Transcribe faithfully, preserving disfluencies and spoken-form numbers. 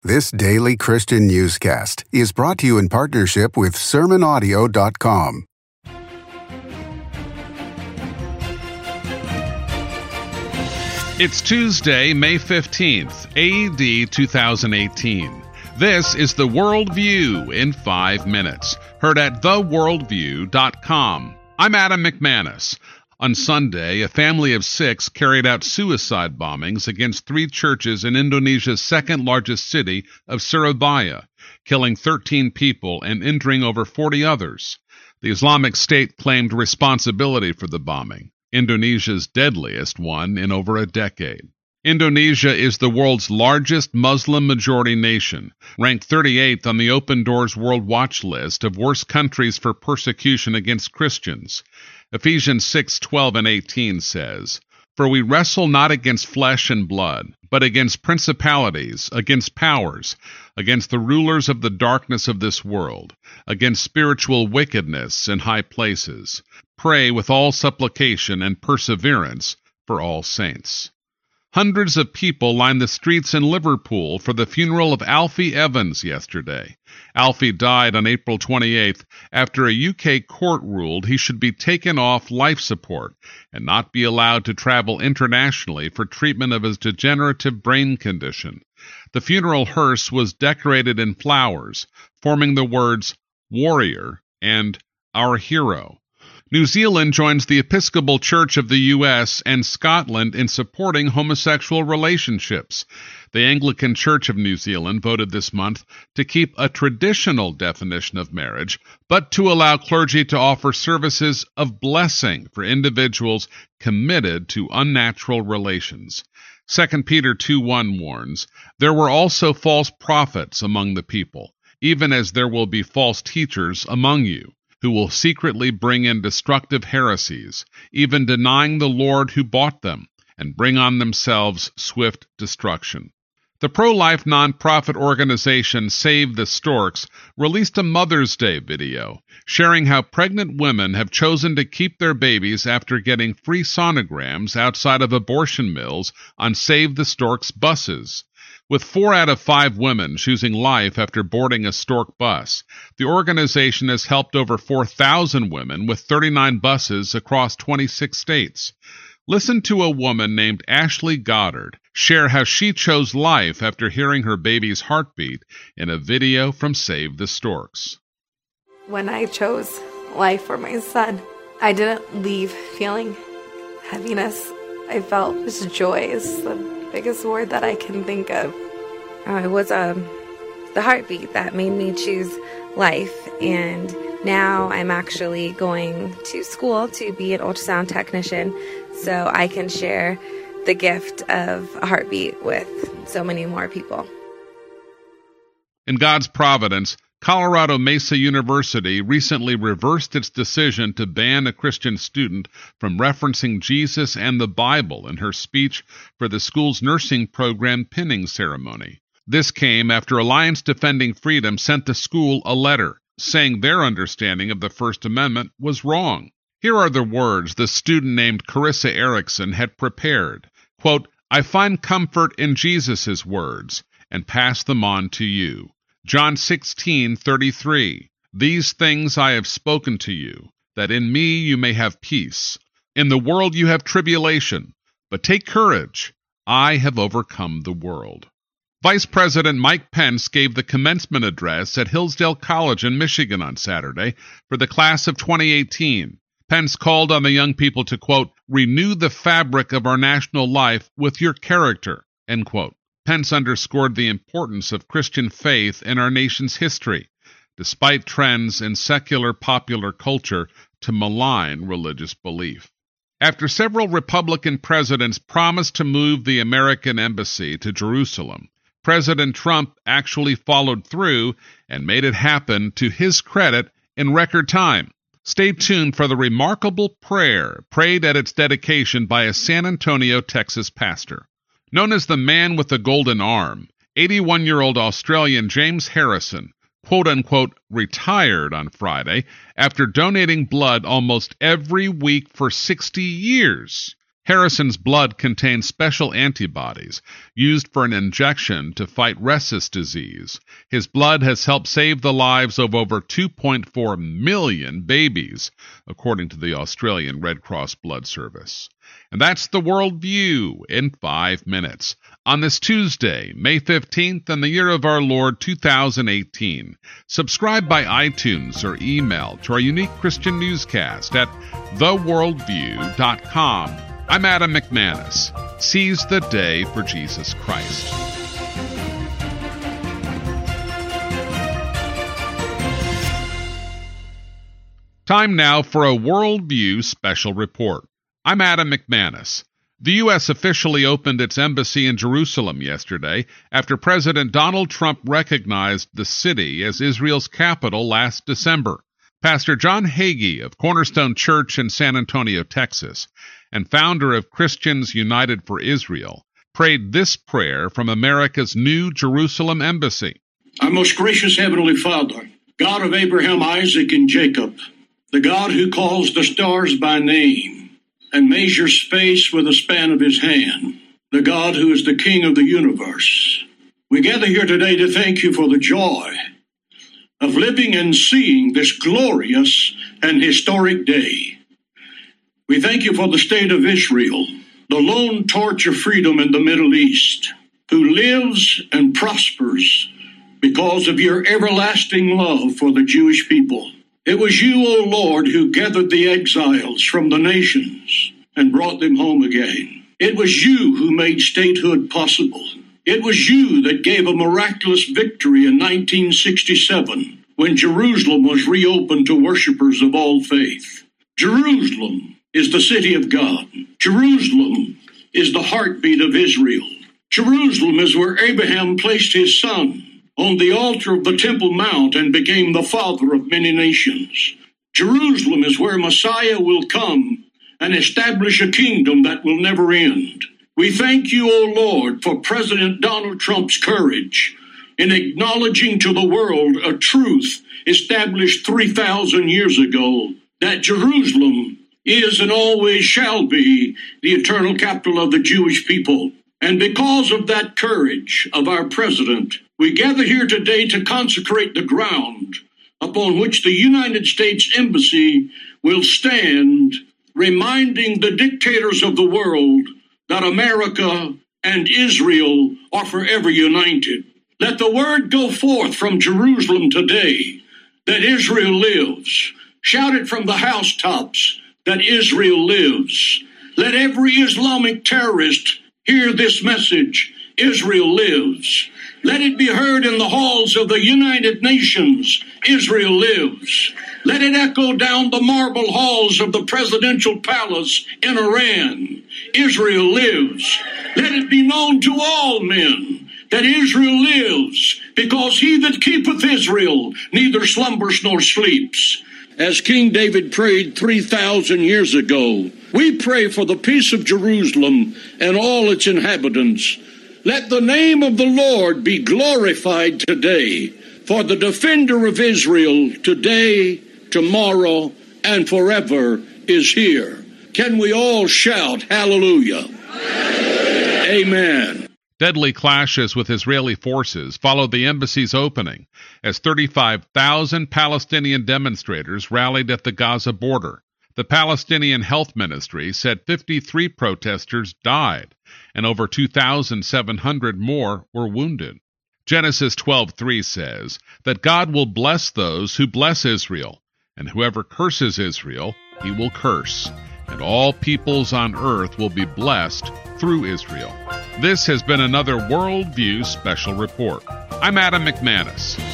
This daily Christian newscast is brought to you in partnership with sermon audio dot com. It's Tuesday, May fifteenth, A D two thousand eighteen. This is The Worldview in five minutes, heard at the worldview dot com. I'm Adam McManus. On Sunday, a family of six carried out suicide bombings against three churches in Indonesia's second-largest city of Surabaya, killing thirteen people and injuring over forty others. The Islamic State claimed responsibility for the bombing, Indonesia's deadliest one in over a decade. Indonesia is the world's largest Muslim-majority nation, ranked thirty-eighth on the Open Doors World Watch list of worst countries for persecution against Christians. Ephesians six twelve and eighteen says, "For we wrestle not against flesh and blood, but against principalities, against powers, against the rulers of the darkness of this world, against spiritual wickedness in high places. Pray with all supplication and perseverance for all saints." Hundreds of people lined the streets in Liverpool for the funeral of Alfie Evans yesterday. Alfie died on April twenty-eighth after a U K court ruled he should be taken off life support and not be allowed to travel internationally for treatment of his degenerative brain condition. The funeral hearse was decorated in flowers, forming the words "Warrior" and "Our Hero." New Zealand joins the Episcopal Church of the U S and Scotland in supporting homosexual relationships. The Anglican Church of New Zealand voted this month to keep a traditional definition of marriage, but to allow clergy to offer services of blessing for individuals committed to unnatural relations. Second Peter two one warns, "There were also false prophets among the people, even as there will be false teachers among you, who will secretly bring in destructive heresies, even denying the Lord who bought them, and bring on themselves swift destruction." The pro-life nonprofit organization Save the Storks released a Mother's Day video, sharing how pregnant women have chosen to keep their babies after getting free sonograms outside of abortion mills on Save the Storks buses. With four out of five women choosing life after boarding a stork bus, the organization has helped over four thousand women with thirty-nine buses across twenty-six states. Listen to a woman named Ashley Goddard share how she chose life after hearing her baby's heartbeat in a video from Save the Storks. When I chose life for my son, I didn't leave feeling heaviness. I felt this joy is the biggest word that I can think of. Uh, it was um, the heartbeat that made me choose life, and now I'm actually going to school to be an ultrasound technician so I can share the gift of a heartbeat with so many more people. In God's providence, Colorado Mesa University recently reversed its decision to ban a Christian student from referencing Jesus and the Bible in her speech for the school's nursing program pinning ceremony. This came after Alliance Defending Freedom sent the school a letter saying their understanding of the First Amendment was wrong. Here are the words the student named Carissa Erickson had prepared. Quote, "I find comfort in Jesus' words and pass them on to you. John sixteen thirty-three, "These things I have spoken to you, that in me you may have peace. In the world you have tribulation, but take courage. I have overcome the world." Vice President Mike Pence gave the commencement address at Hillsdale College in Michigan on Saturday for the class of twenty eighteen. Pence called on the young people to, quote, "renew the fabric of our national life with your character," end quote. Pence underscored the importance of Christian faith in our nation's history, despite trends in secular popular culture to malign religious belief. After several Republican presidents promised to move the American embassy to Jerusalem, President Trump actually followed through and made it happen to his credit in record time. Stay tuned for the remarkable prayer prayed at its dedication by a San Antonio, Texas pastor. Known as the man with the golden arm, eighty-one-year-old Australian James Harrison, quote-unquote, retired on Friday after donating blood almost every week for sixty years. Harrison's blood contains special antibodies used for an injection to fight Rhesus disease. His blood has helped save the lives of over two point four million babies, according to the Australian Red Cross Blood Service. And that's the World View in five minutes on this Tuesday, May fifteenth, in the year of our Lord two thousand eighteen. Subscribe by iTunes or email to our unique Christian newscast at the world view dot com. I'm Adam McManus. Seize the day for Jesus Christ. Time now for a Worldview special report. I'm Adam McManus. The U S officially opened its embassy in Jerusalem yesterday after President Donald Trump recognized the city as Israel's capital last December. Pastor John Hagee of Cornerstone Church in San Antonio, Texas, and founder of Christians United for Israel, prayed this prayer from America's new Jerusalem embassy. Our most gracious Heavenly Father, God of Abraham, Isaac, and Jacob, the God who calls the stars by name and measures space with the span of his hand, the God who is the King of the universe, we gather here today to thank you for the joy of living and seeing this glorious and historic day. We thank you for the state of Israel, the lone torch of freedom in the Middle East, who lives and prospers because of your everlasting love for the Jewish people. It was you, O Lord, who gathered the exiles from the nations and brought them home again. It was you who made statehood possible. It was you that gave a miraculous victory in nineteen sixty-seven when Jerusalem was reopened to worshipers of all faith. Jerusalem is the city of God. Jerusalem is the heartbeat of Israel. Jerusalem is where Abraham placed his son on the altar of the Temple Mount and became the father of many nations. Jerusalem is where Messiah will come and establish a kingdom that will never end. We thank you, O Lord, for President Donald Trump's courage in acknowledging to the world a truth established three thousand years ago, that Jerusalem is and always shall be the eternal capital of the Jewish people. And because of that courage of our president, we gather here today to consecrate the ground upon which the United States Embassy will stand, reminding the dictators of the world that America and Israel are forever united. Let the word go forth from Jerusalem today that Israel lives. Shout it from the housetops that Israel lives. Let every Islamic terrorist hear this message: Israel lives. Let it be heard in the halls of the United Nations: Israel lives. Let it echo down the marble halls of the presidential palace in Iran: Israel lives. Let it be known to all men that Israel lives, because he that keepeth Israel neither slumbers nor sleeps. As King David prayed three thousand years ago, we pray for the peace of Jerusalem and all its inhabitants. Let the name of the Lord be glorified today, for the defender of Israel today, tomorrow, and forever is here. Can we all shout hallelujah? Amen. Amen. Deadly clashes with Israeli forces followed the embassy's opening as thirty-five thousand Palestinian demonstrators rallied at the Gaza border. The Palestinian Health Ministry said fifty-three protesters died and over two thousand seven hundred more were wounded. Genesis twelve three says that God will bless those who bless Israel, and whoever curses Israel, he will curse, and all peoples on earth will be blessed through Israel. This has been another Worldview Special Report. I'm Adam McManus.